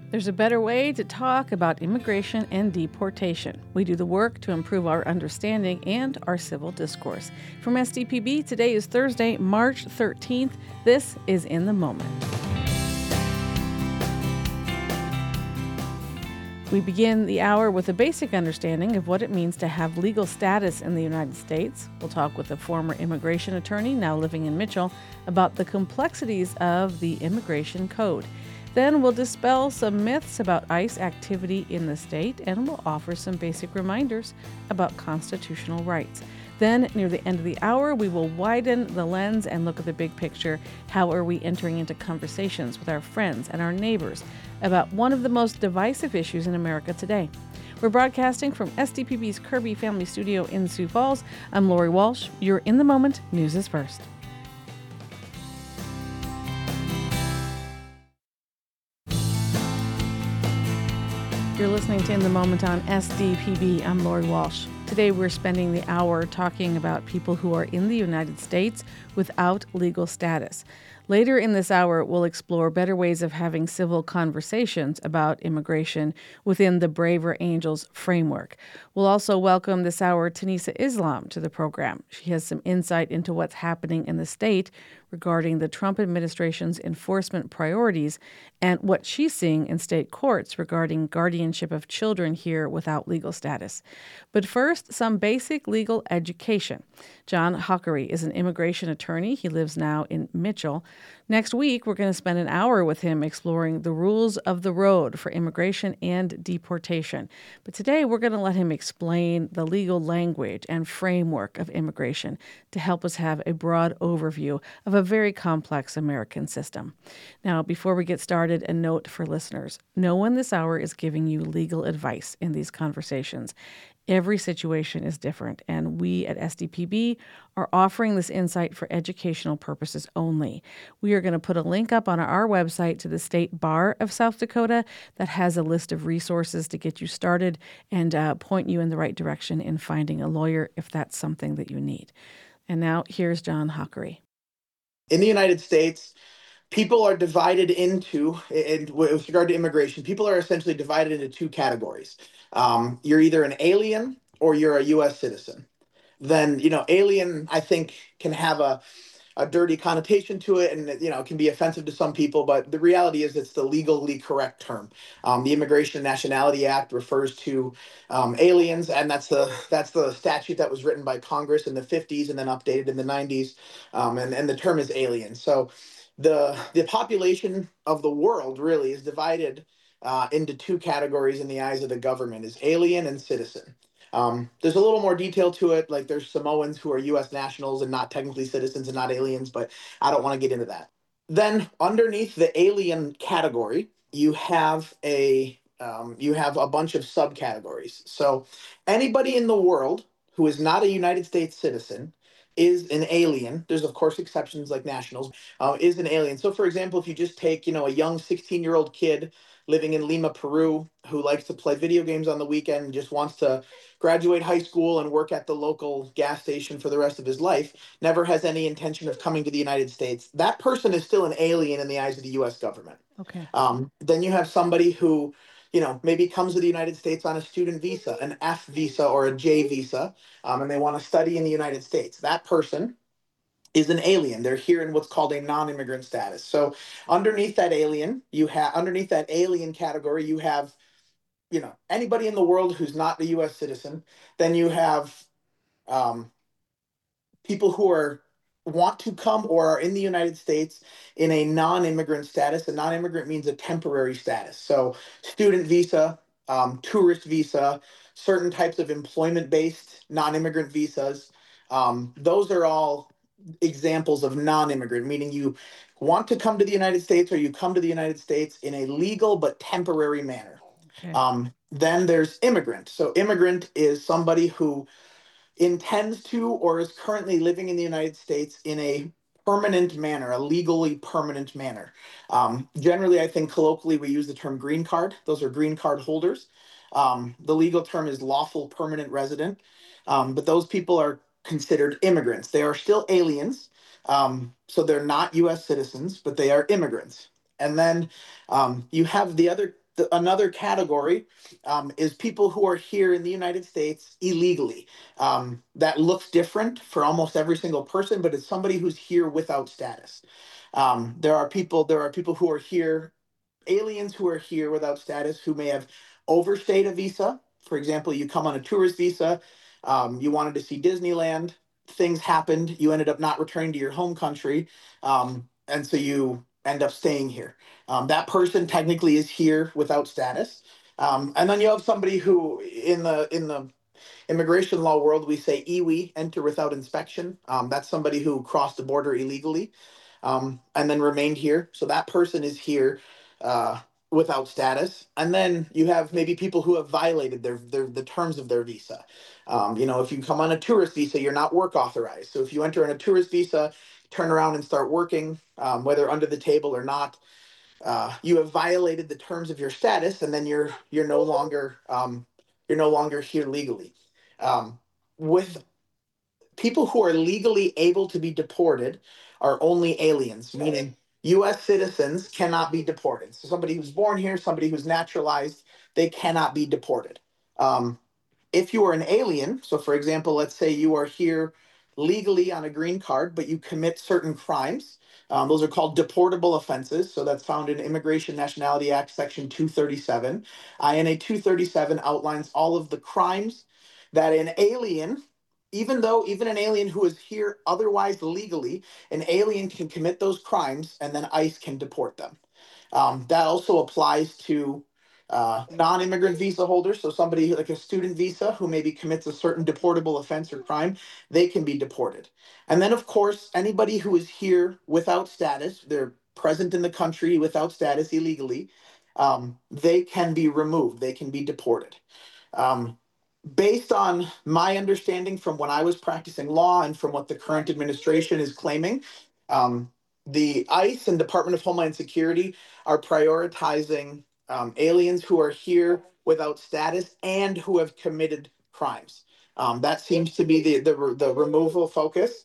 There's a better way to talk about immigration and deportation. We do the work to improve our understanding and our civil discourse. From SDPB, today is Thursday, March 13th. This is In the Moment. We begin the hour with a basic understanding of what it means to have legal status in the United States. We'll talk with a former immigration attorney, now living in Mitchell, about the complexities of the immigration code. Then we'll dispel some myths about ICE activity in the state, and we'll offer some basic reminders about constitutional rights. Then, near the end of the hour, we will widen the lens and look at the big picture. How are we entering into conversations with our friends and our neighbors about one of the most divisive issues in America today? We're broadcasting from SDPB's Kirby Family Studio in Sioux Falls. I'm Lori Walsh. You're In the Moment. News is first. You're listening to In the Moment on SDPB. I'm Lori Walsh. Today we're spending the hour talking about people who are in the United States without legal status. Later in this hour, we'll explore better ways of having civil conversations about immigration within the Braver Angels framework. We'll also welcome this hour Tanisa Islam to the program. She has some insight into what's happening in the state regarding the Trump administration's enforcement priorities and what she's seeing in state courts regarding guardianship of children here without legal status. But first, some basic legal education. John Hockery is an immigration attorney. He lives now in Mitchell. Next week, we're going to spend an hour with him exploring the rules of the road for immigration and deportation. But today, we're going to let him explain the legal language and framework of immigration to help us have a broad overview of a very complex American system. Now, before we get started, a note for listeners. No one this hour is giving you legal advice in these conversations. Every situation is different, and we at SDPB are offering this insight for educational purposes only. We are going to put a link up on our website to the State Bar of South Dakota that has a list of resources to get you started and point you in the right direction in finding a lawyer if that's something that you need. And now here's John Hockery. In the United States, people are divided into, with regard to immigration, people are essentially divided into two categories. You're either an alien or you're a U.S. citizen. Then, alien, I think, can have a dirty connotation to it, and it can be offensive to some people, but the reality is it's the legally correct term. The Immigration and Nationality Act refers to aliens, and that's the statute that was written by Congress in the 50s and then updated in the 90s, and the term is alien. So the population of the world really is divided into two categories in the eyes of the government: is alien and citizen. There's a little more detail to it, like there's Samoans who are U.S. nationals and not technically citizens and not aliens, but I don't want to get into that. Then underneath the alien category, you have a bunch of subcategories. So anybody in the world who is not a United States citizen is an alien. There's of course exceptions like nationals, is an alien. So for example, if you just take, a young 16-year-old kid living in Lima, Peru, who likes to play video games on the weekend and just wants to graduate high school and work at the local gas station for the rest of his life, never has any intention of coming to the United States, that person is still an alien in the eyes of the U.S. government. Okay. Then you have somebody who, maybe comes to the United States on a student visa, an F visa or a J visa, and they want to study in the United States. That person is an alien. They're here in what's called a non-immigrant status. So underneath that alien category, you have, anybody in the world who's not a U.S. citizen. Then you have people who want to come or are in the United States in a non-immigrant status. A non-immigrant means a temporary status. So student visa, tourist visa, certain types of employment-based non-immigrant visas. Those are all examples of non-immigrant, meaning you want to come to the United States or you come to the United States in a legal but temporary manner. Okay. Then there's immigrant. So immigrant is somebody who intends to or is currently living in the United States in a permanent manner, a legally permanent manner. Generally, I think colloquially we use the term green card. Those are green card holders. The legal term is lawful permanent resident, but those people are considered immigrants. They are still aliens, so they're not U.S. citizens, but they are immigrants. And then you have the Another category is people who are here in the United States illegally. That looks different for almost every single person, but it's somebody who's here without status. There are people who are here, aliens who are here without status, who may have overstayed a visa. For example, you come on a tourist visa, you wanted to see Disneyland, things happened, you ended up not returning to your home country, and so you end up staying here. That person technically is here without status. And then you have somebody who, in the immigration law world, we say iwi, enter without inspection. That's somebody who crossed the border illegally, and then remained here. So that person is here uh, without status. And then you have maybe people who have violated the terms of their visa. If you come on a tourist visa, you're not work authorized. So if you enter on a tourist visa, turn around and start working, whether under the table or not, you have violated the terms of your status, and then you're no longer here legally. With people who are legally able to be deported are only aliens, meaning U.S. citizens cannot be deported. So somebody who's born here, somebody who's naturalized, they cannot be deported. Um, if you are an alien, so for example, let's say you are here legally on a green card, but you commit certain crimes. Those are called deportable offenses. So that's found in Immigration Nationality Act, Section 237. INA 237 outlines all of the crimes that an alien, even an alien who is here otherwise legally, an alien can commit those crimes and then ICE can deport them. That also applies to non-immigrant visa holders. So somebody like a student visa who maybe commits a certain deportable offense or crime, they can be deported. And then, of course, anybody who is here without status, they're present in the country without status illegally, they can be removed. They can be deported. Um, Based on my understanding from when I was practicing law and from what the current administration is claiming, um, the ICE and Department of Homeland Security are prioritizing aliens who are here without status and who have committed crimes. That seems to be the removal focus,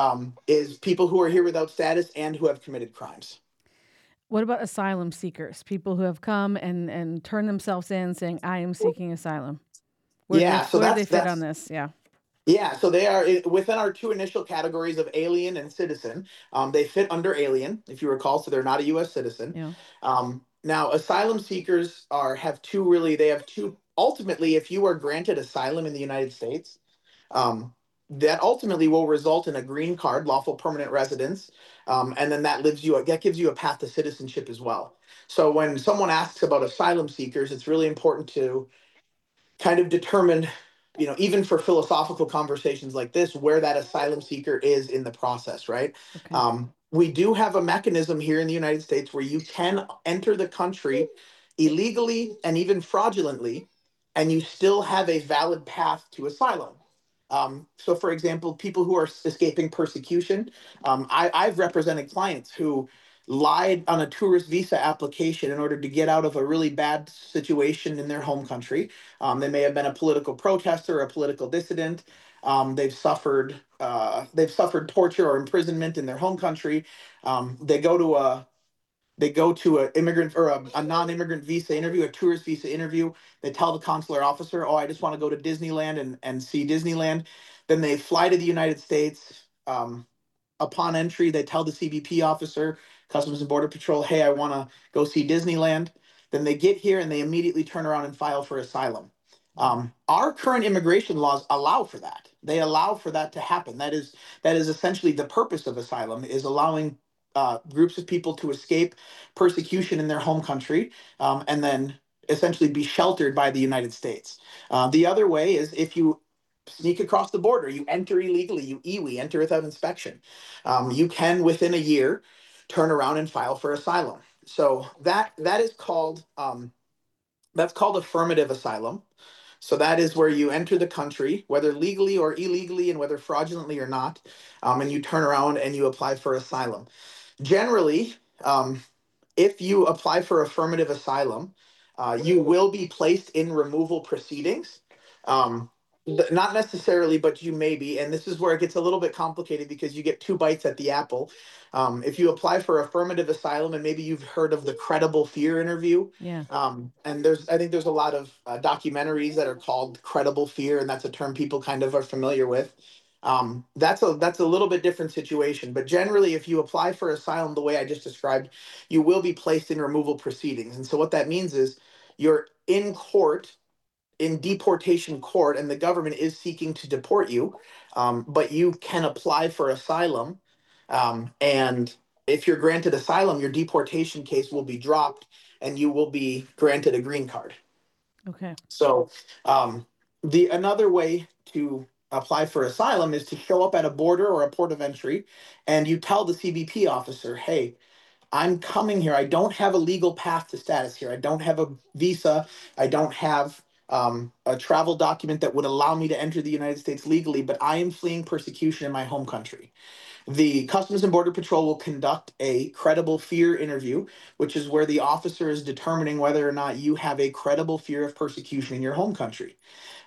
is people who are here without status and who have committed crimes. What about asylum seekers? People who have come and turned themselves in saying, I am seeking asylum. Where do they Yeah, so where do they that's fit on that's this? Yeah. Yeah, so they are within our two initial categories of alien and citizen. They fit under alien, if you recall, so they're not a U.S. citizen. Yeah. Now, asylum seekers have two really. They have two. Ultimately, if you are granted asylum in the United States, um, that ultimately will result in a green card, lawful permanent residence, and then that gives you a path to citizenship as well. So when someone asks about asylum seekers, it's really important to kind of determine, even for philosophical conversations like this, where that asylum seeker is in the process, right? Okay. We do have a mechanism here in the United States where you can enter the country illegally and even fraudulently, and you still have a valid path to asylum. So, for example, people who are escaping persecution, I've represented clients who lied on a tourist visa application in order to get out of a really bad situation in their home country. They may have been a political protester, a political dissident. They've suffered torture or imprisonment in their home country. They go to an immigrant or a non-immigrant visa interview, a tourist visa interview. They tell the consular officer, "Oh, I just want to go to Disneyland and see Disneyland." Then they fly to the United States. Upon entry, they tell the CBP officer, Customs and Border Patrol, "Hey, I want to go see Disneyland." Then they get here and they immediately turn around and file for asylum. Our current immigration laws allow for that. They allow for that to happen. That is essentially the purpose of asylum, is allowing groups of people to escape persecution in their home country, and then essentially be sheltered by the United States. The other way is if you sneak across the border, you enter illegally, you iwi, enter without inspection. You can, within a year, turn around and file for asylum. So that is called that's called affirmative asylum. So that is where you enter the country, whether legally or illegally, and whether fraudulently or not, and you turn around and you apply for asylum. Generally, um, if you apply for affirmative asylum, you will be placed in removal proceedings. Um, Not necessarily, but you may be. And this is where it gets a little bit complicated because you get two bites at the apple. If you apply for affirmative asylum, and maybe you've heard of the credible fear interview. Yeah. And I think there's a lot of documentaries that are called credible fear, and that's a term people kind of are familiar with. That's a little bit different situation. But generally, if you apply for asylum the way I just described, you will be placed in removal proceedings. And so what that means is you're in court, in deportation court, and the government is seeking to deport you, but you can apply for asylum. And if you're granted asylum, your deportation case will be dropped and you will be granted a green card. Okay. So the another way to apply for asylum is to show up at a border or a port of entry, and you tell the CBP officer, hey, I'm coming here. I don't have a legal path to status here. I don't have a visa. I don't have a travel document that would allow me to enter the United States legally, but I am fleeing persecution in my home country. The Customs and Border Patrol will conduct a credible fear interview, which is where the officer is determining whether or not you have a credible fear of persecution in your home country.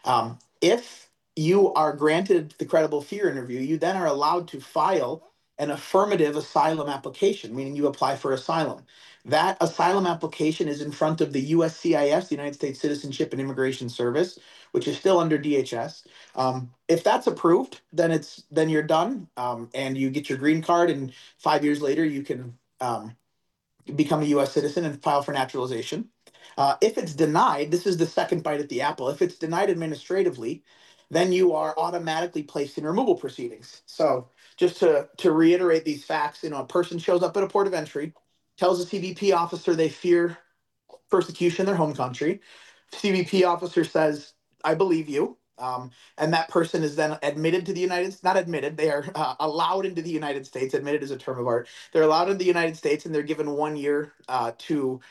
If you are granted the credible fear interview, you then are allowed to file an affirmative asylum application, meaning you apply for asylum. That asylum application is in front of the USCIS, the United States Citizenship and Immigration Service, which is still under DHS. If that's approved, then you're done, and you get your green card, and 5 years later you can become a U.S. citizen and file for naturalization. If it's denied, this is the second bite at the apple. If it's denied administratively, then you are automatically placed in removal proceedings. So just to reiterate these facts, a person shows up at a port of entry, tells a CBP officer they fear persecution in their home country. CBP officer says, I believe you. And that person is then admitted to the United States, not admitted, they are allowed into the United States. Admitted is a term of art. They're allowed into the United States, and they're given 1 year to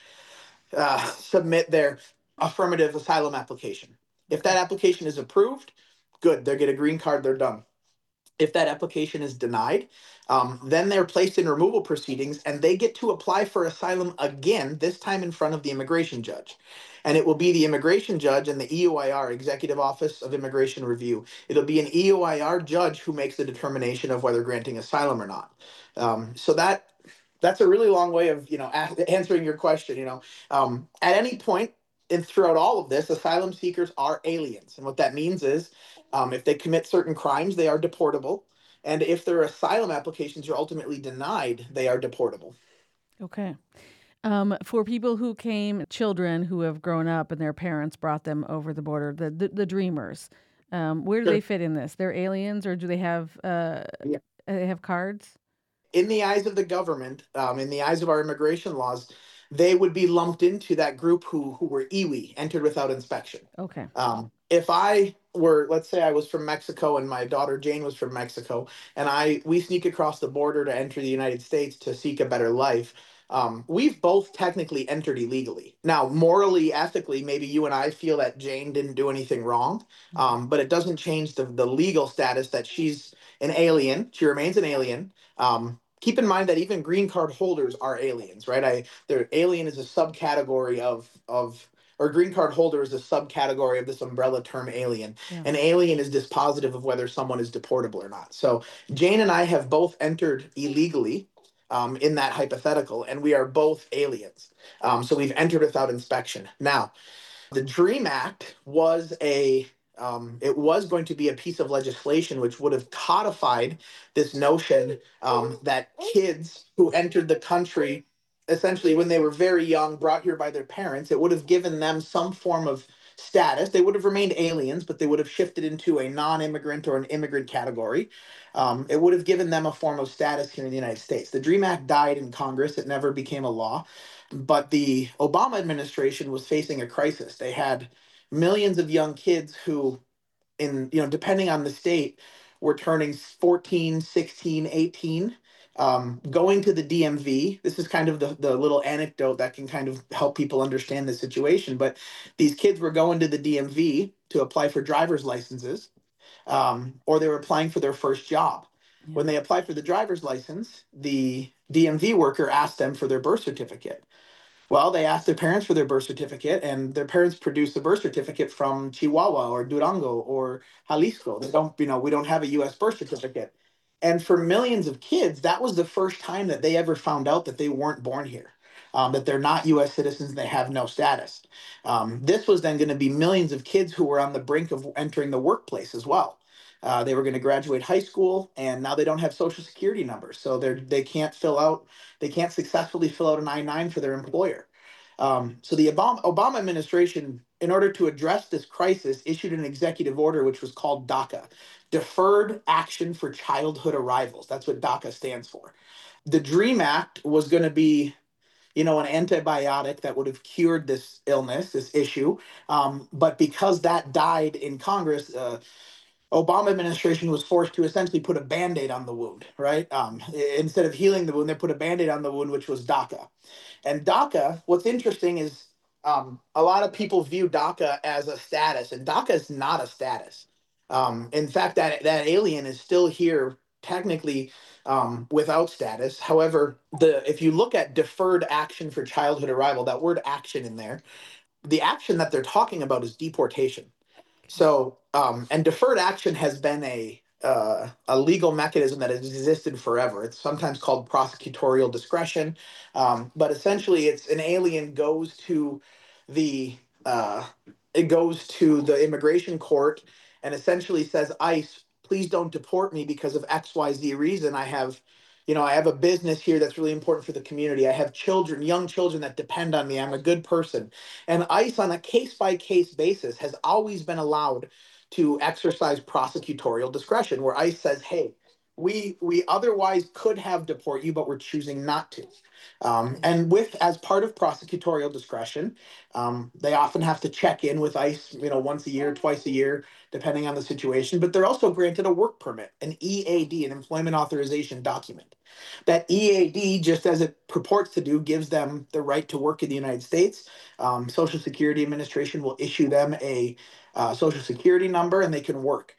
submit their affirmative asylum application. If that application is approved, good, they get a green card, they're done. If that application is denied, then they're placed in removal proceedings, and they get to apply for asylum again, this time in front of the immigration judge. And it will be the immigration judge and the EOIR, Executive Office of Immigration Review. It'll be an EOIR judge who makes the determination of whether granting asylum or not. So that's a really long way of answering your question. At any point throughout all of this, asylum seekers are aliens, and what that means is, if they commit certain crimes, they are deportable, and if their asylum applications are ultimately denied, they are deportable. Okay. For people who came, children who have grown up and their parents brought them over the border, the dreamers, where do Sure. they fit in this? They're aliens, or do they have Yeah. they have cards? In the eyes of the government, in the eyes of our immigration laws, they would be lumped into that group who were iwi, entered without inspection. Okay. If I were, let's say I was from Mexico and my daughter Jane was from Mexico, and we sneak across the border to enter the United States to seek a better life, we've both technically entered illegally. Now, morally, ethically, maybe you and I feel that Jane didn't do anything wrong, but it doesn't change the legal status that she's an alien. She remains an alien. Keep in mind that even green card holders are aliens, right? Their alien is a subcategory or green card holder is a subcategory of this umbrella term alien. Yeah. An alien is dispositive of whether someone is deportable or not. So Jane and I have both entered illegally, in that hypothetical, and we are both aliens. So we've entered without inspection. Now, the DREAM Act was it was going to be a piece of legislation which would have codified this notion, that kids who entered the country essentially when they were very young, brought here by their parents, it would have given them some form of status. They would have remained aliens, but they would have shifted into a non-immigrant or an immigrant category. It would have given them a form of status here in the United States. The DREAM Act died in Congress. It never became a law. But the Obama administration was facing a crisis. They had millions of young kids who, depending on the state, were turning 14, 16, 18, going to the DMV. This is kind of the little anecdote that can kind of help people understand the situation. But these kids were going to the DMV to apply for driver's licenses, or they were applying for their first job. Yeah. When they applied for the driver's license, the DMV worker asked them for their birth certificate. Well, they asked their parents for their birth certificate, and their parents produced the birth certificate from Chihuahua or Durango or Jalisco. They don't, we don't have a U.S. birth certificate. And for millions of kids, that was the first time that they ever found out that they weren't born here, that they're not U.S. citizens, they have no status. This was then going to be millions of kids who were on the brink of entering the workplace as well. They were going to graduate high school, and now they don't have social security numbers, so they can't successfully fill out an I-9 for their employer. So the Obama administration, in order to address this crisis, issued an executive order which was called DACA, Deferred Action for Childhood Arrivals. That's what DACA stands for. The DREAM Act was going to be, an antibiotic that would have cured this illness, this issue. But because that died in Congress, Obama administration was forced to essentially put a Band-Aid on the wound, right? Instead of healing the wound, they put a Band-Aid on the wound, which was DACA. And DACA, what's interesting is a lot of people view DACA as a status, and DACA is not a status. In fact, that alien is still here technically without status. However, if you look at deferred action for childhood arrival, that word action in there, the action that they're talking about is deportation. So, and deferred action has been a legal mechanism that has existed forever. It's sometimes called prosecutorial discretion, but essentially, it's an alien goes to the uh, it goes to the immigration court and essentially says, ICE, please don't deport me because of X, Y, Z reason. I have a business here that's really important for the community. I have children, young children that depend on me. I'm a good person. And ICE, on a case by case basis, has always been allowed to exercise prosecutorial discretion, where ICE says, hey, we otherwise could have deport you, but we're choosing not to. And as part of prosecutorial discretion, they often have to check in with ICE, once a year, twice a year, depending on the situation. But they're also granted a work permit, an EAD, an employment authorization document. That EAD, just as it purports to do, gives them the right to work in the United States. Social Security Administration will issue them a Social Security number, and they can work.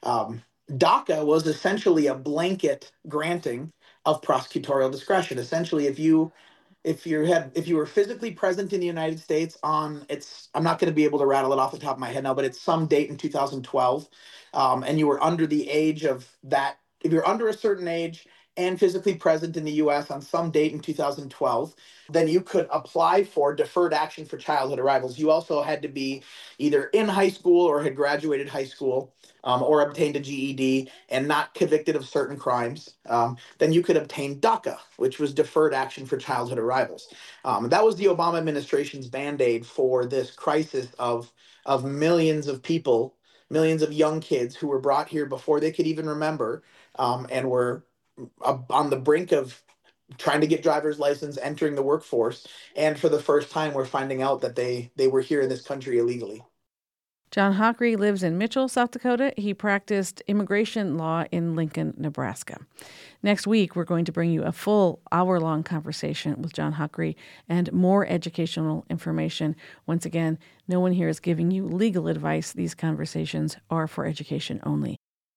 DACA was essentially a blanket granting of prosecutorial discretion. Essentially, if you were physically present in the United States I'm not going to be able to rattle it off the top of my head now, but it's some date in 2012, and you were under the age of that. If you're under a certain age and physically present in the U.S. on some date in 2012, then you could apply for deferred action for childhood arrivals. You also had to be either in high school or had graduated high school, or obtained a GED and not convicted of certain crimes. Then you could obtain DACA, which was deferred action for childhood arrivals. That was the Obama administration's Band-Aid for this crisis of millions of people, millions of young kids who were brought here before they could even remember, and were on the brink of trying to get driver's license, entering the workforce, and for the first time, we're finding out that they were here in this country illegally. John Hockery lives in Mitchell, South Dakota. He practiced immigration law in Lincoln, Nebraska. Next week, we're going to bring you a full hour-long conversation with John Hockery and more educational information. Once again, no one here is giving you legal advice. These conversations are for education only.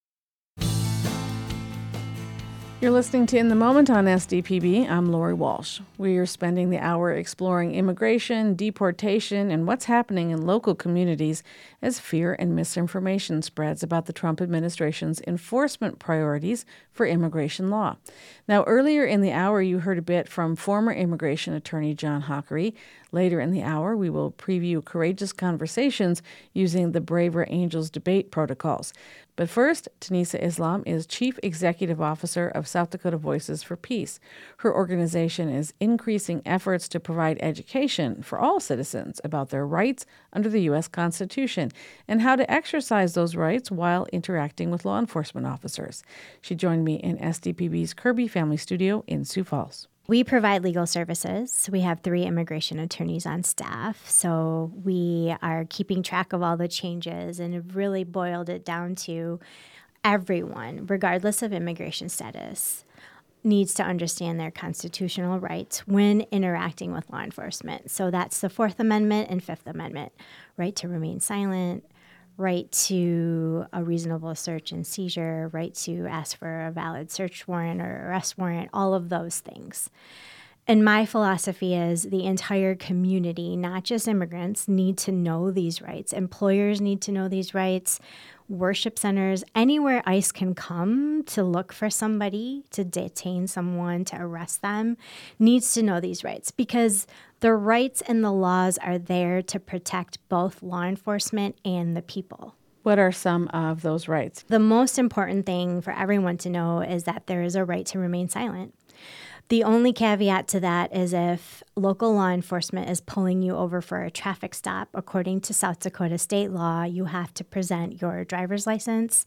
You're listening to In the Moment on SDPB. I'm Lori Walsh. We are spending the hour exploring immigration, deportation, and what's happening in local communities as fear and misinformation spreads about the Trump administration's enforcement priorities for immigration law. Now, earlier in the hour, you heard a bit from former immigration attorney John Hockery. Later in the hour, we will preview courageous conversations using the Braver Angels debate protocols. But first, Tanisa Islam is Chief Executive Officer of South Dakota Voices for Peace. Her organization is increasing efforts to provide education for all citizens about their rights under the U.S. Constitution and how to exercise those rights while interacting with law enforcement officers. She joined me in SDPB's Kirby Family Studio in Sioux Falls. We provide legal services. We have 3 immigration attorneys on staff. So we are keeping track of all the changes and have really boiled it down to everyone, regardless of immigration status, needs to understand their constitutional rights when interacting with law enforcement. So that's the 4th Amendment and 5th Amendment, right to remain silent, right to a reasonable search and seizure, right to ask for a valid search warrant or arrest warrant, all of those things. And my philosophy is the entire community, not just immigrants, need to know these rights. Employers need to know these rights. Worship centers, anywhere ICE can come to look for somebody, to detain someone, to arrest them, needs to know these rights, because the rights and the laws are there to protect both law enforcement and the people. What are some of those rights? The most important thing for everyone to know is that there is a right to remain silent. The only caveat to that is if local law enforcement is pulling you over for a traffic stop. According to South Dakota state law, you have to present your driver's license,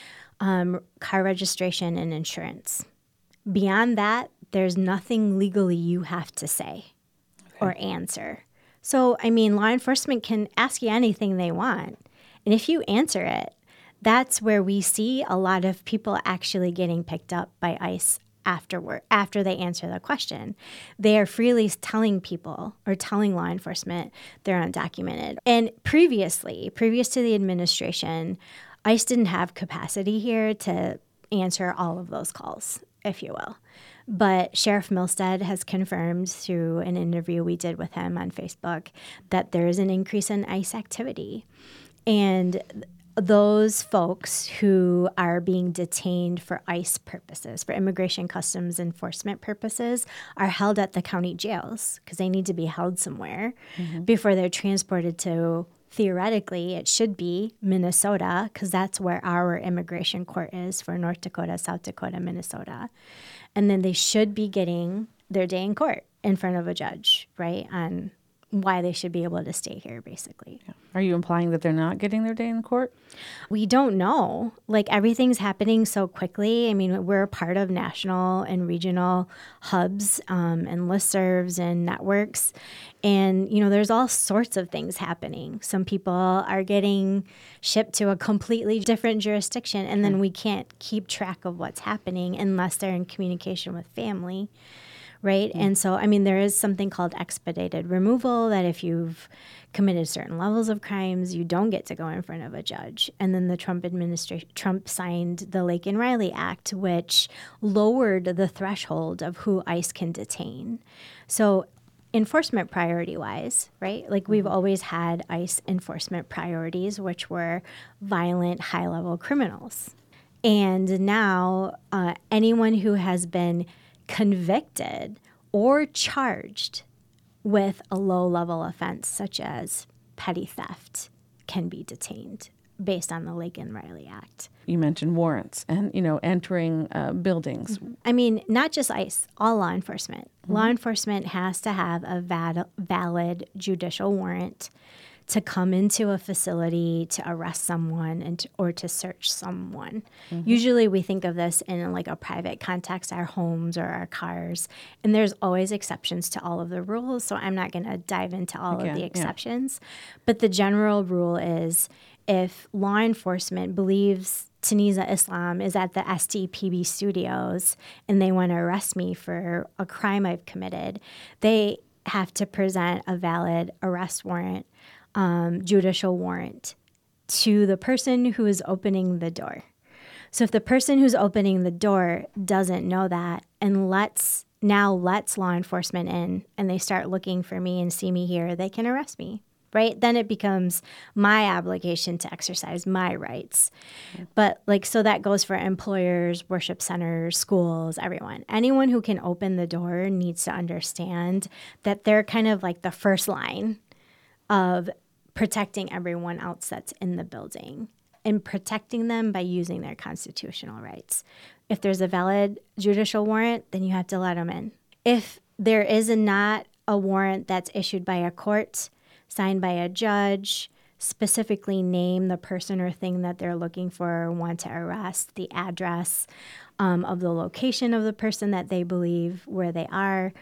car registration, and insurance. Beyond that, there's nothing legally you have to say or answer. So, I mean, law enforcement can ask you anything they want. And if you answer it, that's where we see a lot of people actually getting picked up by ICE after they answer the question. They are freely telling people or telling law enforcement they're undocumented. And previous to the administration, ICE didn't have capacity here to answer all of those calls, if you will. But Sheriff Milstead has confirmed through an interview we did with him on Facebook that there is an increase in ICE activity. And those folks who are being detained for ICE purposes, for immigration customs enforcement purposes, are held at the county jails because they need to be held somewhere before they're transported to, theoretically, it should be Minnesota, because that's where our immigration court is for North Dakota, South Dakota, Minnesota. And then they should be getting their day in court in front of a judge, right, on why they should be able to stay here, basically. Yeah. Are you implying that they're not getting their day in court? We don't know. Like, everything's happening so quickly. I mean, we're a part of national and regional hubs and listservs and networks. And, you know, there's all sorts of things happening. Some people are getting shipped to a completely different jurisdiction, and then we can't keep track of what's happening unless they're in communication with family. Right. And so, I mean, there is something called expedited removal, that if you've committed certain levels of crimes, you don't get to go in front of a judge. And then the Trump signed the Laken Riley Act, which lowered the threshold of who ICE can detain. So enforcement priority wise, right? Like, we've always had ICE enforcement priorities, which were violent, high level criminals. And now anyone who has been convicted or charged with a low-level offense such as petty theft can be detained based on the Laken Riley Act. You mentioned warrants and, you know, entering buildings. I mean, not just ICE, all law enforcement. Law enforcement has to have a valid judicial warrant to come into a facility to arrest someone or to search someone. Usually we think of this in like a private context, our homes or our cars, and there's always exceptions to all of the rules, so I'm not going to dive into all of the exceptions. But the general rule is, if law enforcement believes Taniza Islam is at the SDPB studios and they want to arrest me for a crime I've committed, they have to present a valid arrest warrant, judicial warrant, to the person who is opening the door. So if the person who's opening the door doesn't know that and lets law enforcement in, and they start looking for me and see me here, they can arrest me, right? Then it becomes my obligation to exercise my rights. But so that goes for employers, worship centers, schools, everyone. Anyone who can open the door needs to understand that they're kind of like the first line of protecting everyone else that's in the building, and protecting them by using their constitutional rights. If there's a valid judicial warrant, then you have to let them in. If there is not a warrant that's issued by a court, signed by a judge, specifically name the person or thing that they're looking for or want to arrest, the address of the location of the person that they believe where they are,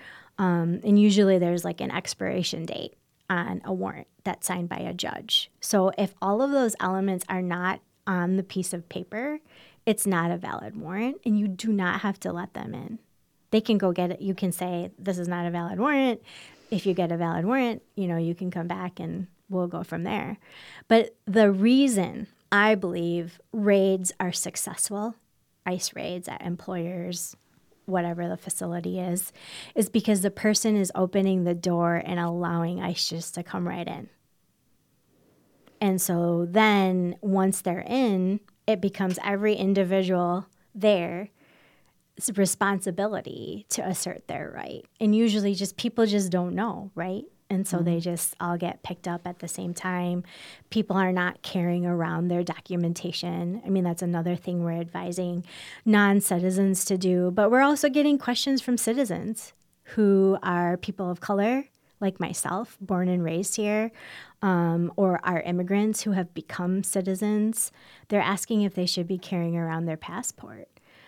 and usually there's like an expiration date on a warrant that's signed by a judge. So if all of those elements are not on the piece of paper, it's not a valid warrant, and you do not have to let them in. They can go get it. You can say, this is not a valid warrant. If you get a valid warrant, you can come back and we'll go from there. But the reason I believe raids are successful, ICE raids at employers, whatever the facility is because the person is opening the door and allowing ICE just to come right in. And so then once they're in, it becomes every individual there's responsibility to assert their right. And usually people just don't know, right? And so they just all get picked up at the same time. People are not carrying around their documentation. I mean, that's another thing we're advising non-citizens to do. But we're also getting questions from citizens who are people of color, like myself, born and raised here, or are immigrants who have become citizens. They're asking if they should be carrying around their passport.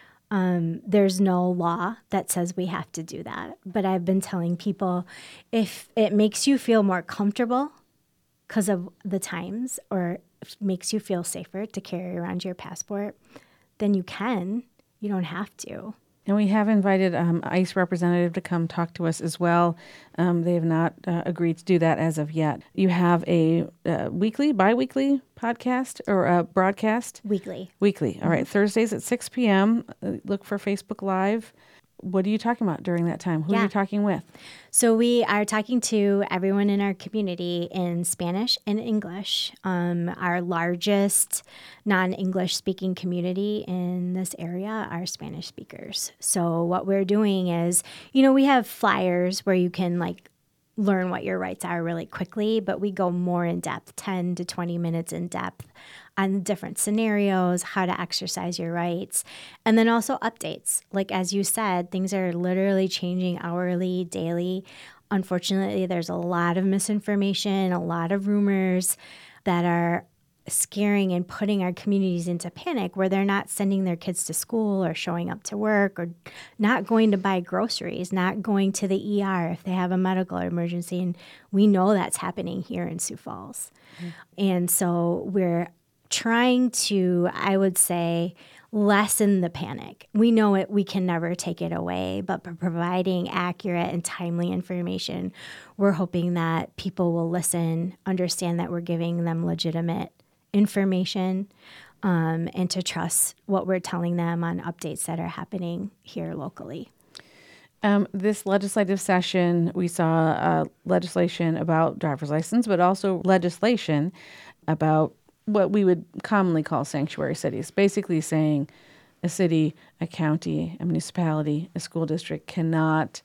There's no law that says we have to do that. But I've been telling people if it makes you feel more comfortable because of the times or makes you feel safer to carry around your passport, then you can. You don't have to. And we have invited ICE representative to come talk to us as well. They have not agreed to do that as of yet. You have a weekly, bi-weekly podcast or a broadcast? Weekly. Weekly. All right. Thursdays at 6 p.m. Look for Facebook Live. What are you talking about during that time? Who are you talking with? So we are talking to everyone in our community in Spanish and English. Our largest non-English speaking community in this area are Spanish speakers. So what we're doing is, we have flyers where you can learn what your rights are really quickly, but we go more in depth, 10 to 20 minutes in depth on different scenarios, how to exercise your rights, and then also updates. Like, as you said, things are literally changing hourly, daily. Unfortunately, there's a lot of misinformation, a lot of rumors that are scaring and putting our communities into panic where they're not sending their kids to school or showing up to work or not going to buy groceries, not going to the ER if they have a medical emergency. And we know that's happening here in Sioux Falls. And so we're trying to, I would say, lessen the panic. We know we can never take it away, but by providing accurate and timely information, we're hoping that people will listen, understand that we're giving them legitimate information, and to trust what we're telling them on updates that are happening here locally. This legislative session, we saw legislation about driver's license, but also legislation about what we would commonly call sanctuary cities, basically saying a city, a county, a municipality, a school district cannot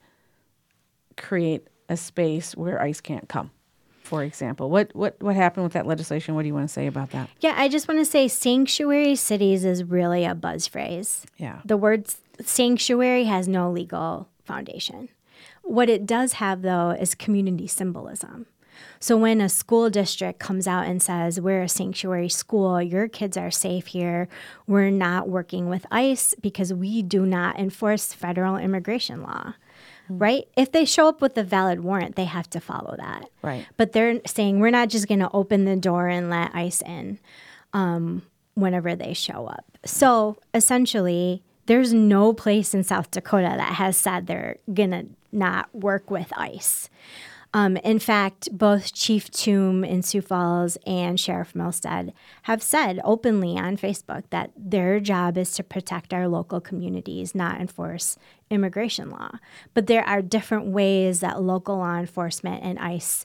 create a space where ICE can't come, for example. What happened with that legislation? What do you want to say about that? Yeah, I just want to say sanctuary cities is really a buzz phrase. Yeah. The word sanctuary has no legal foundation. What it does have, though, is community symbolism. So when a school district comes out and says, we're a sanctuary school, your kids are safe here, we're not working with ICE because we do not enforce federal immigration law, right? If they show up with a valid warrant, they have to follow that. Right. But they're saying we're not just going to open the door and let ICE in whenever they show up. So essentially, there's no place in South Dakota that has said they're going to not work with ICE. In fact, both Chief Toom in Sioux Falls and Sheriff Milstead have said openly on Facebook that their job is to protect our local communities, not enforce immigration law. But there are different ways that local law enforcement and ICE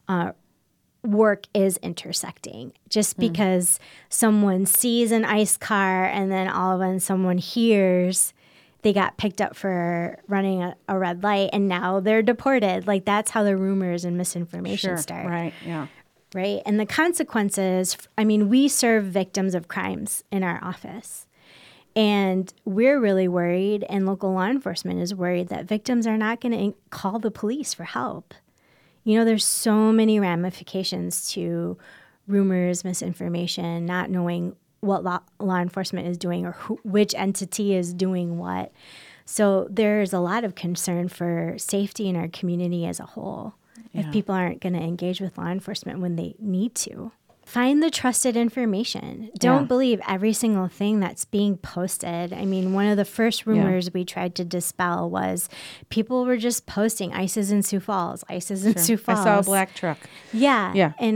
work is intersecting. Just because someone sees an ICE car and then all of a sudden someone hears they got picked up for running a red light and now they're deported. Like, that's how the rumors and misinformation start. Right, yeah. Right? And the consequences, we serve victims of crimes in our office. And we're really worried, and local law enforcement is worried that victims are not going to call the police for help. There's so many ramifications to rumors, misinformation, not knowing what law enforcement is doing or which entity is doing what. So there's a lot of concern for safety in our community as a whole if people aren't going to engage with law enforcement when they need to. Find the trusted information. Don't believe every single thing that's being posted. One of the first rumors we tried to dispel was people were just posting ICE is in Sioux Falls, ICE is in Sioux Falls. I saw a black truck. Yeah. Yeah. And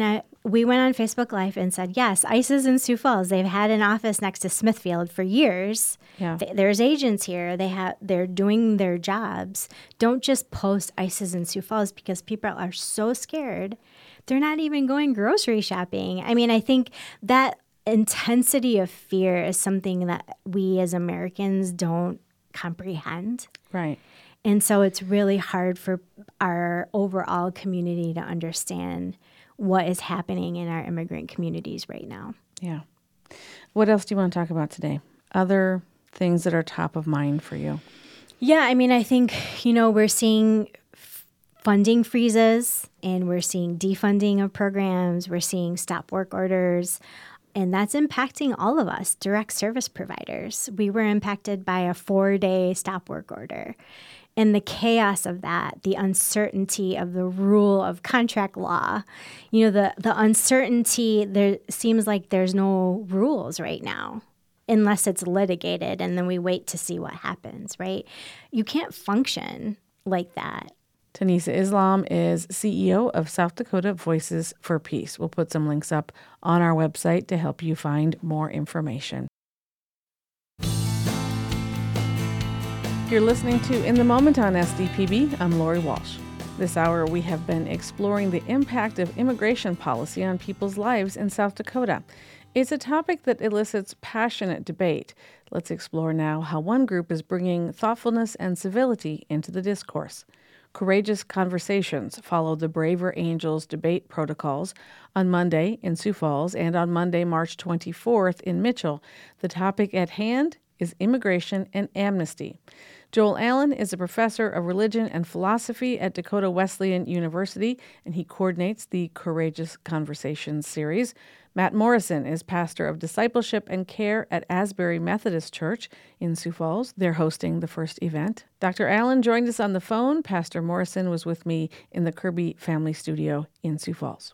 we went on Facebook Live and said, yes, ICE is in Sioux Falls. They've had an office next to Smithfield for years. Yeah. There's agents here. They're doing their jobs. Don't just post ICE is in Sioux Falls because people are so scared. They're not even going grocery shopping. I mean, I think that intensity of fear is something that we as Americans don't comprehend. Right. And so it's really hard for our overall community to understand what is happening in our immigrant communities right now. Yeah. What else do you want to talk about today? Other things that are top of mind for you? Yeah, I mean, I think, we're seeing funding freezes and we're seeing defunding of programs. We're seeing stop work orders. And that's impacting all of us, direct service providers. We were impacted by a 4-day stop work order. And the chaos of that, the uncertainty of the rule of contract law, the uncertainty, there seems like there's no rules right now unless it's litigated and then we wait to see what happens, right? You can't function like that. Tanisa Islam is CEO of South Dakota Voices for Peace. We'll put some links up on our website to help you find more information. You're listening to In the Moment on SDPB. I'm Lori Walsh. This hour, we have been exploring the impact of immigration policy on people's lives in South Dakota. It's a topic that elicits passionate debate. Let's explore now how one group is bringing thoughtfulness and civility into the discourse. Courageous Conversations followed the Braver Angels debate protocols on Monday in Sioux Falls and on Monday, March 24th in Mitchell. The topic at hand is immigration and amnesty. Joel Allen is a professor of religion and philosophy at Dakota Wesleyan University, and he coordinates the Courageous Conversations series. Matt Morrison is pastor of discipleship and care at Asbury Methodist Church in Sioux Falls. They're hosting the first event. Dr. Allen joined us on the phone. Pastor Morrison was with me in the Kirby Family Studio in Sioux Falls.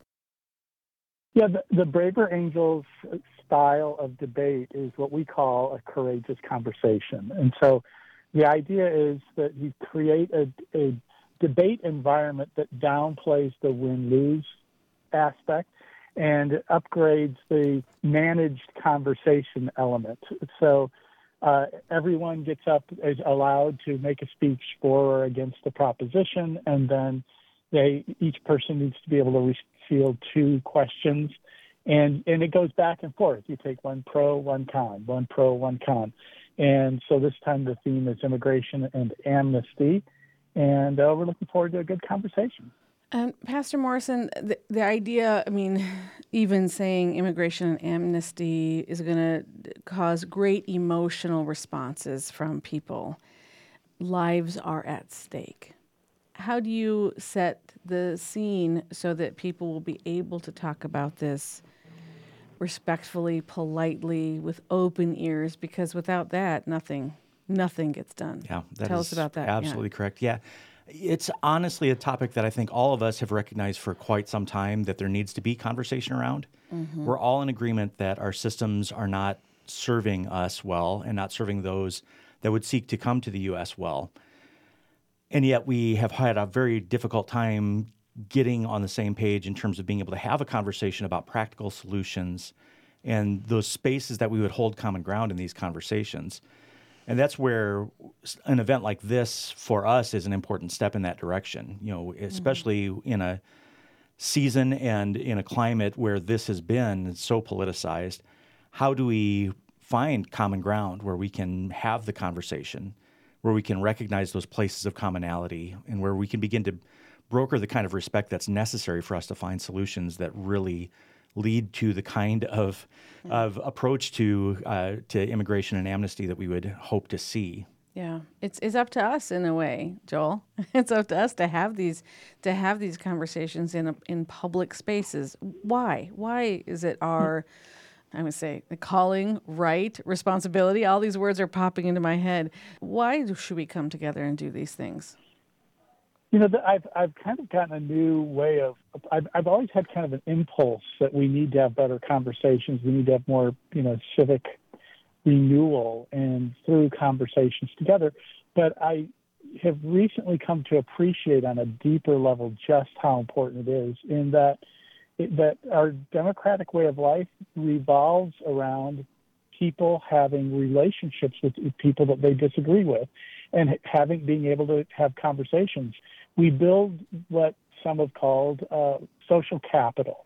Yeah, the Braver Angels style of debate is what we call a courageous conversation. And so the idea is that you create a debate environment that downplays the win-lose aspect and upgrades the managed conversation element. So everyone gets up, is allowed to make a speech for or against a proposition, and then each person needs to be able to field 2 questions. And it goes back and forth. You take one pro, one con, one pro, one con. And so this time the theme is immigration and amnesty. And we're looking forward to a good conversation. Pastor Morrison, the idea, even saying immigration and amnesty is going to cause great emotional responses from people. Lives are at stake. How do you set the scene so that people will be able to talk about this respectfully, politely, with open ears? Because without that, nothing gets done. Yeah, Tell us about that. Absolutely correct. Yeah. It's honestly a topic that I think all of us have recognized for quite some time that there needs to be conversation around. Mm-hmm. We're all in agreement that our systems are not serving us well and not serving those that would seek to come to the U.S. well. And yet we have had a very difficult time getting on the same page in terms of being able to have a conversation about practical solutions and those spaces that we would hold common ground in these conversations. And that's where an event like this for us is an important step in that direction, especially in a season and in a climate where this has been so politicized. How do we find common ground where we can have the conversation, where we can recognize those places of commonality, and where we can begin to broker the kind of respect that's necessary for us to find solutions that really lead to the kind of approach to immigration and amnesty that we would hope to see. Yeah, it's up to us in a way, Joel. It's up to us to have these conversations in public spaces. Why? Why is it our, I would say, the calling, right, responsibility? All these words are popping into my head. Why should we come together and do these things? I've kind of gotten a new way of. I've always had kind of an impulse that we need to have better conversations. We need to have more, civic renewal and through conversations together. But I have recently come to appreciate on a deeper level just how important it is. In that, that our democratic way of life revolves around people having relationships with people that they disagree with and being able to have conversations. We build what some have called social capital.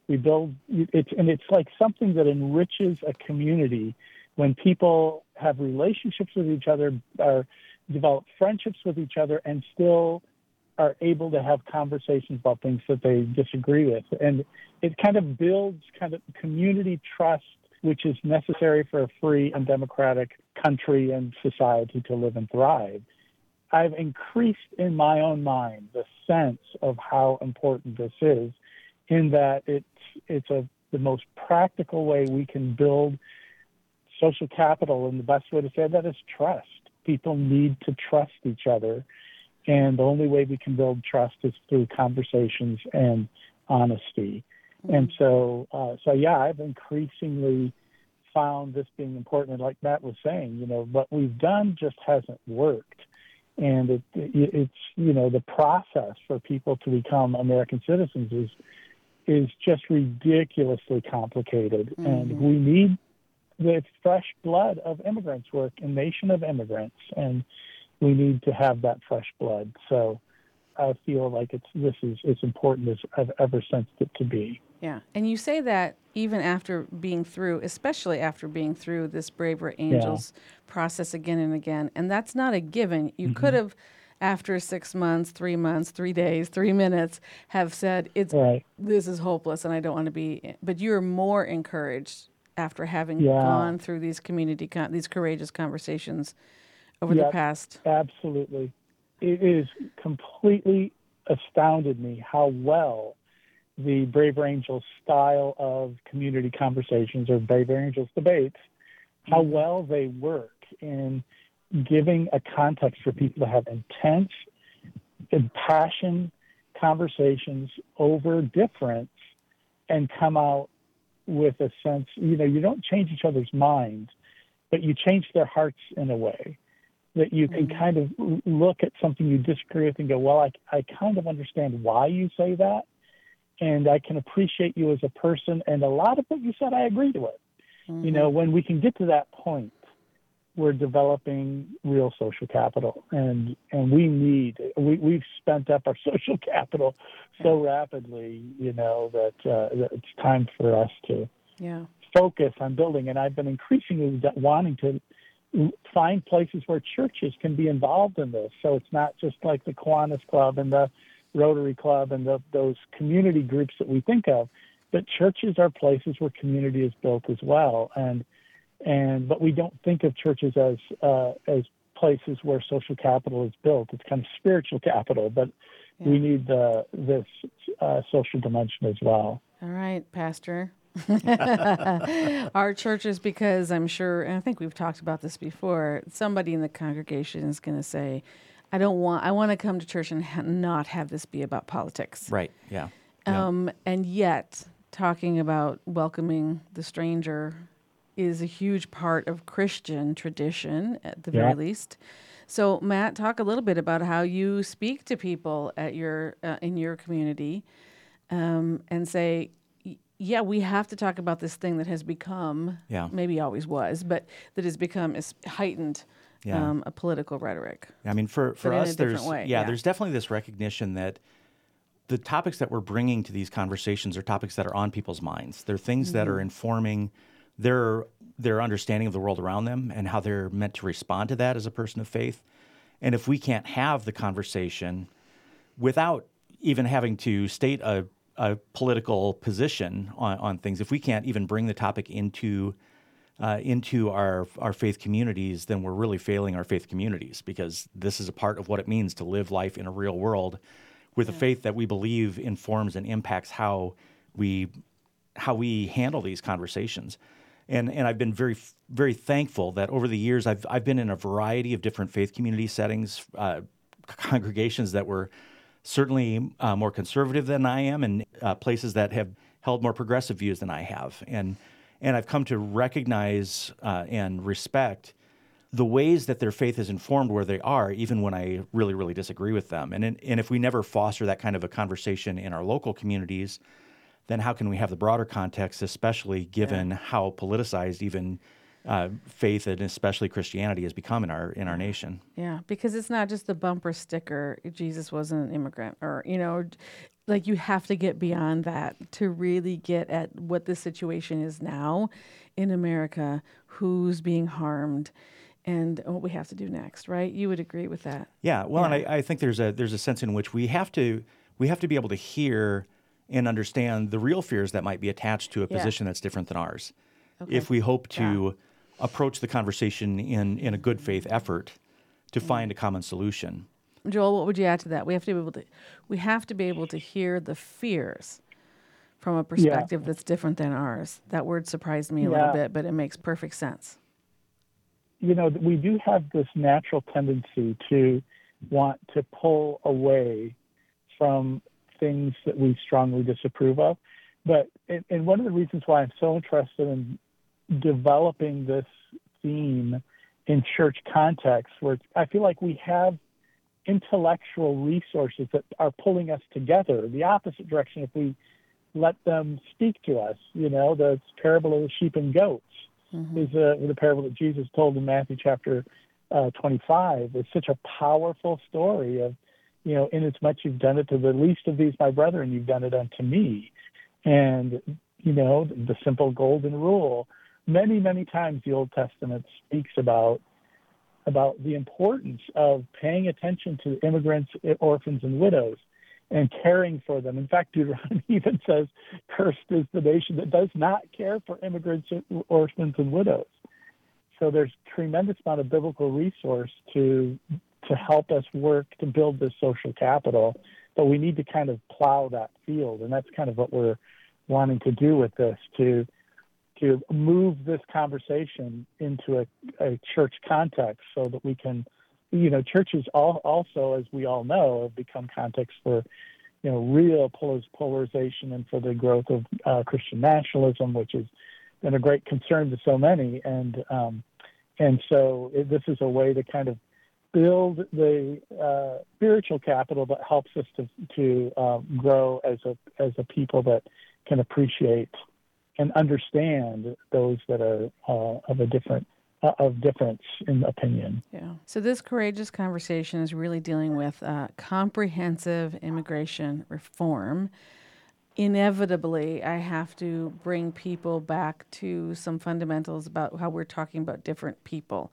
It's like something that enriches a community when people have relationships with each other, develop friendships with each other, and still are able to have conversations about things that they disagree with. And it kind of builds kind of community trust, which is necessary for a free and democratic country and society to live and thrive. I've increased in my own mind the sense of how important this is, in that it's the most practical way we can build social capital, and the best way to say that is trust. People need to trust each other, and the only way we can build trust is through conversations and honesty. Mm-hmm. And so I've increasingly found this being important. And like Matt was saying, what we've done just hasn't worked. And it's the process for people to become American citizens is just ridiculously complicated. Mm-hmm. And we need the fresh blood of immigrants. We're a nation of immigrants, and we need to have that fresh blood. So I feel like it's important as I've ever sensed it to be. Yeah, and you say that even after being through, especially after being through this Braver Angels process again and again, and that's not a given. You could have, after 6 months, 3 months, 3 days, 3 minutes, have said, this is hopeless and I don't want to be, but you're more encouraged after having gone through these these courageous conversations over the past. Absolutely. It is completely astounded me how well the Braver Angels style of community conversations, or Braver Angels debates, how well they work in giving a context for people to have intense, impassioned conversations over difference and come out with a sense, you don't change each other's minds, but you change their hearts in a way that you can kind of look at something you disagree with and go, well, I kind of understand why you say that, and I can appreciate you as a person, and a lot of what you said I agree with. When we can get to that point, we're developing real social capital, and we've spent up our social capital so rapidly, that it's time for us to focus on building. And I've been increasingly wanting to find places where churches can be involved in this, so it's not just like the Kiwanis Club and the Rotary Club and those community groups that we think of, but churches are places where community is built as well. But we don't think of churches as places where social capital is built. It's kind of spiritual capital, but we need this social dimension as well. All right, Pastor. Our churches, because I'm sure, and I think we've talked about this before, somebody in the congregation is going to say, I want to come to church and not have this be about politics. Right, yeah. And yet, talking about welcoming the stranger is a huge part of Christian tradition, at the very least. So, Matt, talk a little bit about how you speak to people at your in your community, and say, we have to talk about this thing that has become, maybe always was, but that has become heightened a political rhetoric. I mean, for us, there's definitely this recognition that the topics that we're bringing to these conversations are topics that are on people's minds. They're things that are informing their understanding of the world around them and how they're meant to respond to that as a person of faith. And if we can't have the conversation without even having to state a political position on things, if we can't even bring the topic into our faith communities, then we're really failing our faith communities, because this is a part of what it means to live life in a real world with a faith that we believe informs and impacts how we handle these conversations. And I've been very, very thankful that over the years I've been in a variety of different faith community settings, congregations that were certainly more conservative than I am, and places that have held more progressive views than I have. And I've come to recognize and respect the ways that their faith is informed where they are, even when I really, really disagree with them. And if we never foster that kind of a conversation in our local communities, then how can we have the broader context, especially given how politicized even faith and especially Christianity has become in our nation? Yeah, because it's not just the bumper sticker, Jesus wasn't an immigrant, or, like you have to get beyond that to really get at what the situation is now in America, who's being harmed, and what we have to do next, right? You would agree with that? Yeah, well, and I think there's a sense in which we have to be able to hear and understand the real fears that might be attached to a position that's different than ours. Okay. If we hope to approach the conversation in a good faith effort to find a common solution. Joel, what would you add to that? We have to be able to hear the fears from a perspective that's different than ours. That word surprised me a little bit, but it makes perfect sense. We do have this natural tendency to want to pull away from things that we strongly disapprove of. But and one of the reasons why I'm so interested in developing this theme in church context, where I feel like we have intellectual resources that are pulling us together, the opposite direction if we let them speak to us. The parable of the sheep and goats is the parable that Jesus told in Matthew chapter 25. It's such a powerful story of, inasmuch you've done it to the least of these, my brethren, you've done it unto me. And, the simple golden rule. Many, many times the Old Testament speaks about the importance of paying attention to immigrants, orphans, and widows and caring for them. In fact, Deuteronomy even says, cursed is the nation that does not care for immigrants, orphans, and widows. So there's tremendous amount of biblical resource to help us work to build this social capital, but we need to kind of plow that field, and that's kind of what we're wanting to do with this, to move this conversation into a church context so that we can, churches also, as we all know, have become context for, real polarization and for the growth of Christian nationalism, which has been a great concern to so many. And so this is a way to kind of build the spiritual capital that helps us to grow as a people that can appreciate and understand those that are of difference in opinion. Yeah. So this courageous conversation is really dealing with comprehensive immigration reform. Inevitably, I have to bring people back to some fundamentals about how we're talking about different people.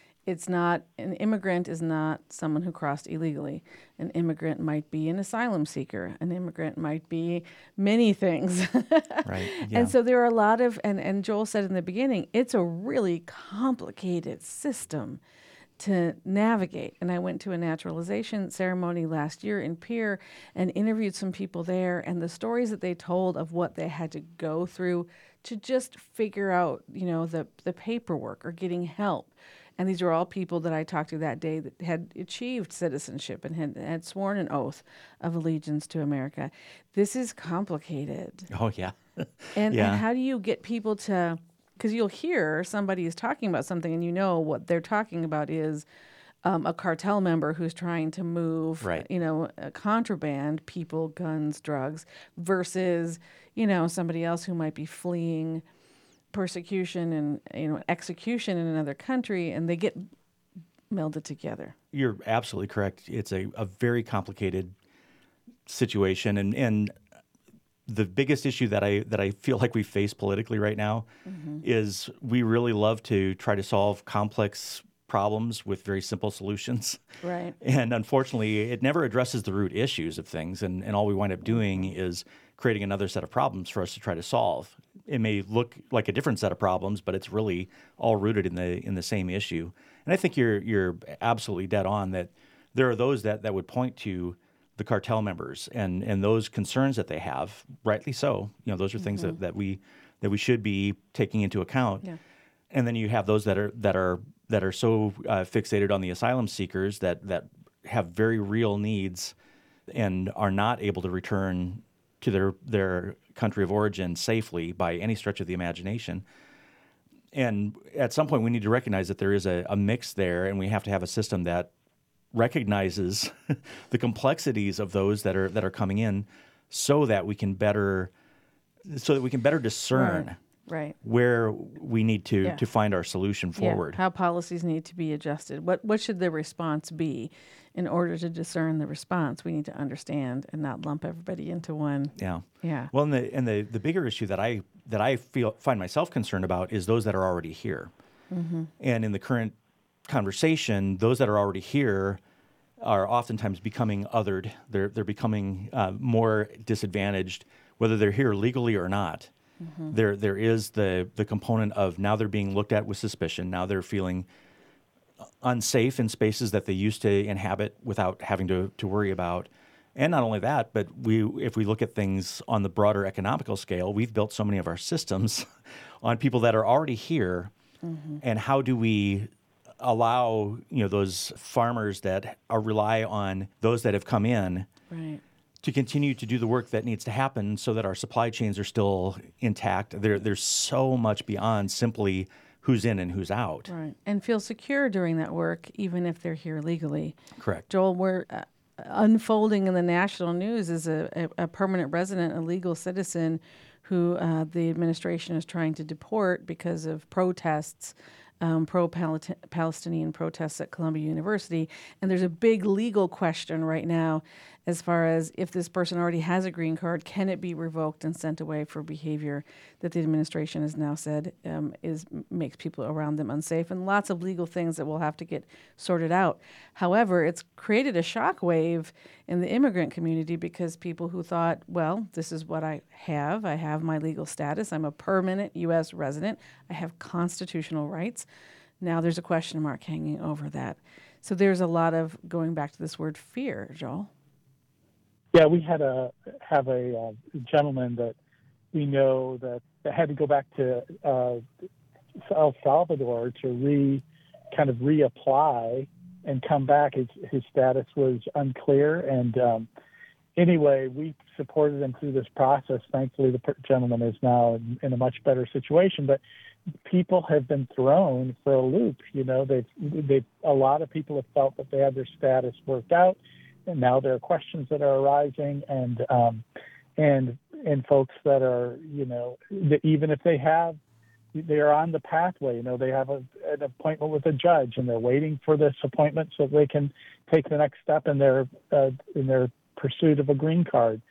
An immigrant is not someone who crossed illegally. An immigrant might be an asylum seeker. An immigrant might be many things. Right. Yeah. And so there are a lot of, and Joel said in the beginning, it's a really complicated system to navigate. And I went to a naturalization ceremony last year in Pierre and interviewed some people there, and the stories that they told of what they had to go through to just figure out, the paperwork or getting help. And these were all people that I talked to that day that had achieved citizenship and had sworn an oath of allegiance to America. This is complicated. Oh, yeah. And how do you get people to, because you'll hear somebody is talking about something and what they're talking about is a cartel member who's trying to move, contraband, people, guns, drugs, versus, somebody else who might be fleeing persecution and execution in another country, and they get melded together. You're absolutely correct. It's a very complicated situation, and the biggest issue that I feel like we face politically right now is we really love to try to solve complex problems with very simple solutions. Right. And unfortunately, it never addresses the root issues of things, and all we wind up doing is creating another set of problems for us to try to solve. It may look like a different set of problems, but it's really all rooted in the same issue. And I think you're absolutely dead on that there are those that would point to the cartel members and those concerns that they have, rightly so. Those are things that we should be taking into account. Yeah. And then you have those that are so fixated on the asylum seekers that have very real needs and are not able to return to their country of origin safely by any stretch of the imagination. And at some point, we need to recognize that there is a mix there, and we have to have a system that recognizes the complexities of those that are coming in, so that we can better so that we can better discern Right. where we need to find our solution forward. How policies need to be adjusted. What should the response be? In order to discern the response, we need to understand and not lump everybody into one. Yeah. Yeah. Well, and the bigger issue that I find myself concerned about is those that are already here. Mm-hmm. And in the current conversation, those that are already here are oftentimes becoming othered. They're becoming more disadvantaged, whether they're here legally or not. Mm-hmm. There is the component of now they're being looked at with suspicion. Now they're feeling unsafe in spaces that they used to inhabit without having to worry about. And not only that, but if we look at things on the broader economical scale, we've built so many of our systems on people that are already here. Mm-hmm. And how do we allow those farmers that rely on those that have come in to continue to do the work that needs to happen so that our supply chains are still intact? There's so much beyond simply who's in and who's out. Right. And feel secure during that work, even if they're here legally. Correct. Joel, we're unfolding in the national news is a permanent resident, a legal citizen who the administration is trying to deport because of protests, pro-Palestinian protests at Columbia University. And there's a big legal question right now as far as if this person already has a green card, can it be revoked and sent away for behavior that the administration has now said makes people around them unsafe, and lots of legal things that will have to get sorted out. However, it's created a shockwave in the immigrant community because people who thought, well, this is what I have my legal status, I'm a permanent U.S. resident, I have constitutional rights. Now there's a question mark hanging over that. So there's a lot of going back to this word fear, Joel. Yeah, we have a gentleman that we know that had to go back to El Salvador to reapply and come back. His status was unclear, and anyway, we supported him through this process. Thankfully, the gentleman is now in a much better situation. But people have been thrown for a loop. A lot of people have felt that they had their status worked out. And now there are questions that are arising, and folks that are, even if they are on the pathway, they have an appointment with a judge, and they're waiting for this appointment so they can take the next step in their pursuit of a green card.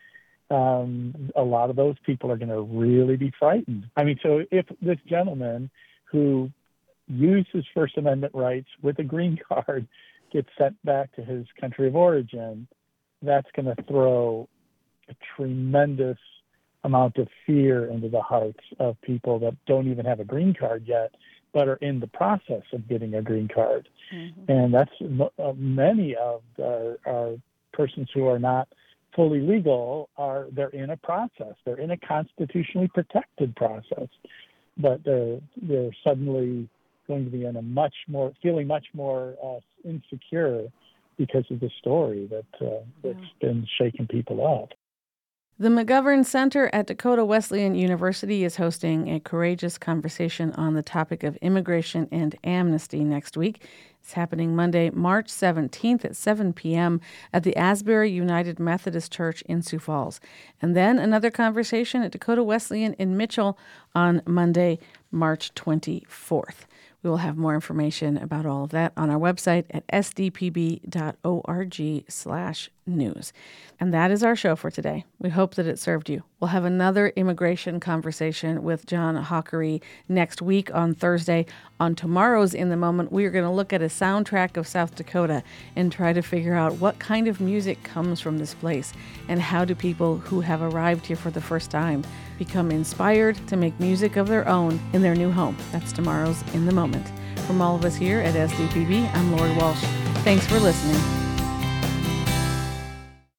A lot of those people are going to really be frightened. I mean, so if this gentleman who used his First Amendment rights with a green card gets sent back to his country of origin, that's going to throw a tremendous amount of fear into the hearts of people that don't even have a green card yet, but are in the process of getting a green card. Mm-hmm. And that's many of our persons who are not fully legal they're in a process. They're in a constitutionally protected process, but they're suddenly going to be feeling much more insecure because of the story that's been shaking people up. The McGovern Center at Dakota Wesleyan University is hosting a courageous conversation on the topic of immigration and amnesty next week. It's happening Monday, March 17th at 7 p.m. at the Asbury United Methodist Church in Sioux Falls. And then another conversation at Dakota Wesleyan in Mitchell on Monday, March 24th. We will have more information about all of that on our website at sdpb.org/news. And that is our show for today. We hope that it served you. We'll have another immigration conversation with John Hockery next week on Thursday. On tomorrow's In the Moment, we are going to look at a soundtrack of South Dakota and try to figure out what kind of music comes from this place and how do people who have arrived here for the first time become inspired to make music of their own in their new home. That's tomorrow's In the Moment. From all of us here at SDPB, I'm Lori Walsh. Thanks for listening.